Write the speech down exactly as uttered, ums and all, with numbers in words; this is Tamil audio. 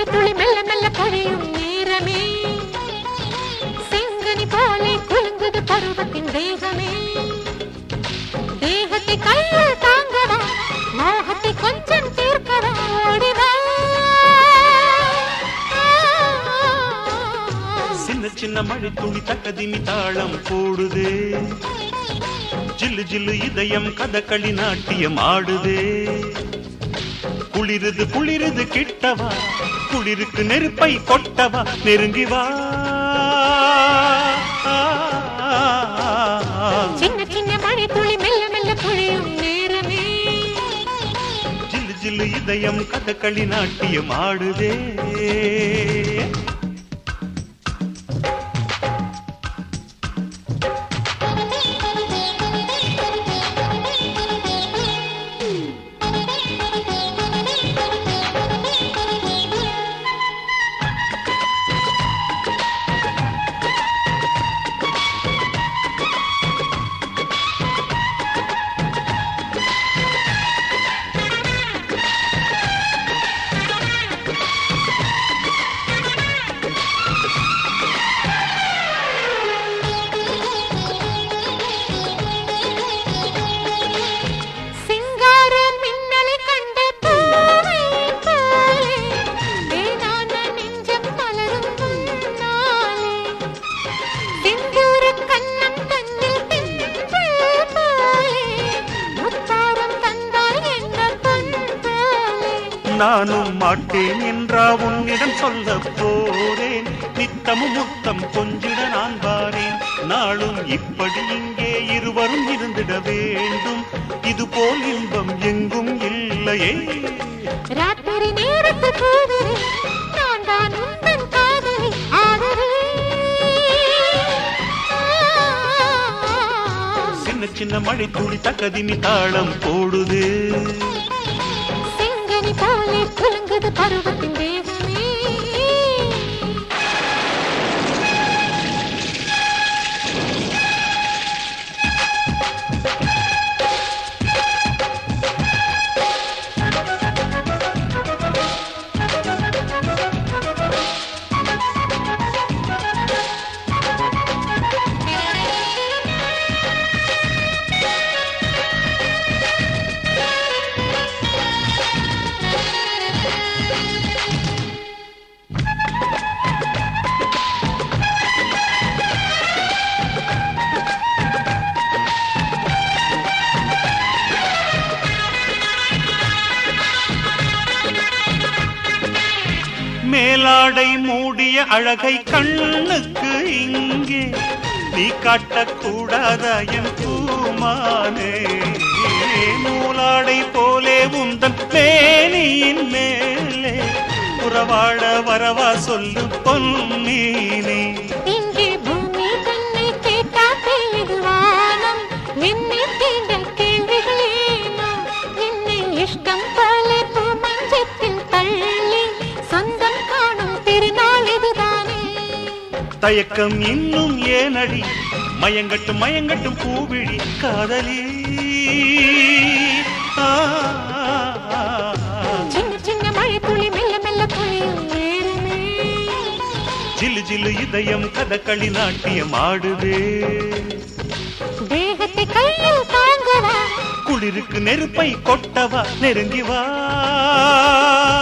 மழை துளி மெல்ல மெல்ல பொழியும் நேரமே செங்கனி போலே குலுங்குது பருவத்தின் தேகமே தேகத்தை கையில் தாங்கவா மோகத்தை கொஞ்சம் தீர்க்கவா ஓடிவா சின்ன சின்ன மழை துளி தக்கதிமி தாளம் போடுதே ஜில்லு ஜில்லு இதயம் கதகளி நாட்டியம் ஆடுதே குளிருது குளிருது கிட்டவா குளிருக்கு நெருப்பை கொட்டவா நெருங்கி வா சின்ன சின்ன மழை துளி மெல்ல மெல்ல பொழியும் நேரமே ஜில்லு ஜில்லு இதயம் கதகளி நாட்டியம் ஆடுதே நானும் மாட்டேன் என்றா உன்னிடம் சொல்ல போறேன் நித்தமும் முத்தம் கொஞ்சிட நான் வாரேன் நாளும் இப்படி இங்கே இருவரும் இருந்திட வேண்டும் இது போல் இன்பம் எங்கும் இல்லையே ராத்திரி நேரத்து போகிறே நான் தான் உந்தன் காதலி ஆதரே சின்ன சின்ன மழை துளி தக்கதிமி தாளம் போடுது போலே குலுங்குது பருவத்தின் தேகமே மேலாடை மூடிய அழகை கண்ணுக்கு இங்கே நீ காட்டக்கூடாத என் பூமானே நூலாடை போலே உந்தன் மேனியின் மேலே உறவாட வரவா சொல்லு பொன்னீனே இங்கே பூமி கண்ணை கேட்டா பெய்து வானம் என்னை தீண்ட கேள்விகளேனோ என்னை இஷ்டம் போலே பூமஞ்சத்தில் தள்ளி சொந்தம் காணும் திருநாள் இதுதானே தயக்கம் இன்னும் ஏனடி மயங்கட்டும் மயங்கட்டும் பூவிழி காதலி சின்ன சின்ன மழை துளி மெல்ல மெல்ல பொழியும் நேரமே ஜில்லு ஜில்லு இதயம் கதகளி நாட்டியம் ஆடுதே தேகத்தை கையில் தாங்கவா குளிருக்கு நெருப்பை கொட்டவா நெருங்கி வா